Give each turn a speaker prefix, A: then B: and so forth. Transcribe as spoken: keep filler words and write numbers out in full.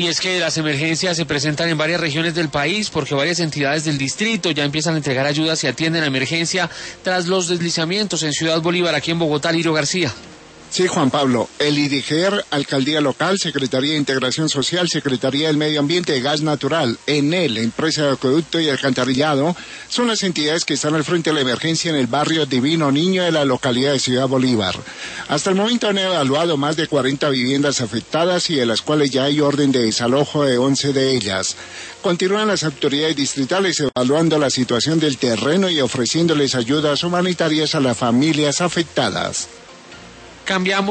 A: Y es que las emergencias se presentan en varias regiones del país porque varias entidades del distrito ya empiezan a entregar ayudas y atienden la emergencia tras los deslizamientos en Ciudad Bolívar, aquí en Bogotá. Lirio García.
B: Sí, Juan Pablo, el IDIGER, Alcaldía Local, Secretaría de Integración Social, Secretaría del Medio Ambiente y Gas Natural, ENEL, Empresa de Acueducto y Alcantarillado, son las entidades que están al frente de la emergencia en el barrio Divino Niño de la localidad de Ciudad Bolívar. Hasta el momento han evaluado más de cuarenta viviendas afectadas y de las cuales ya hay orden de desalojo de once de ellas. Continúan las autoridades distritales evaluando la situación del terreno y ofreciéndoles ayudas humanitarias a las familias afectadas.
A: Cambiamos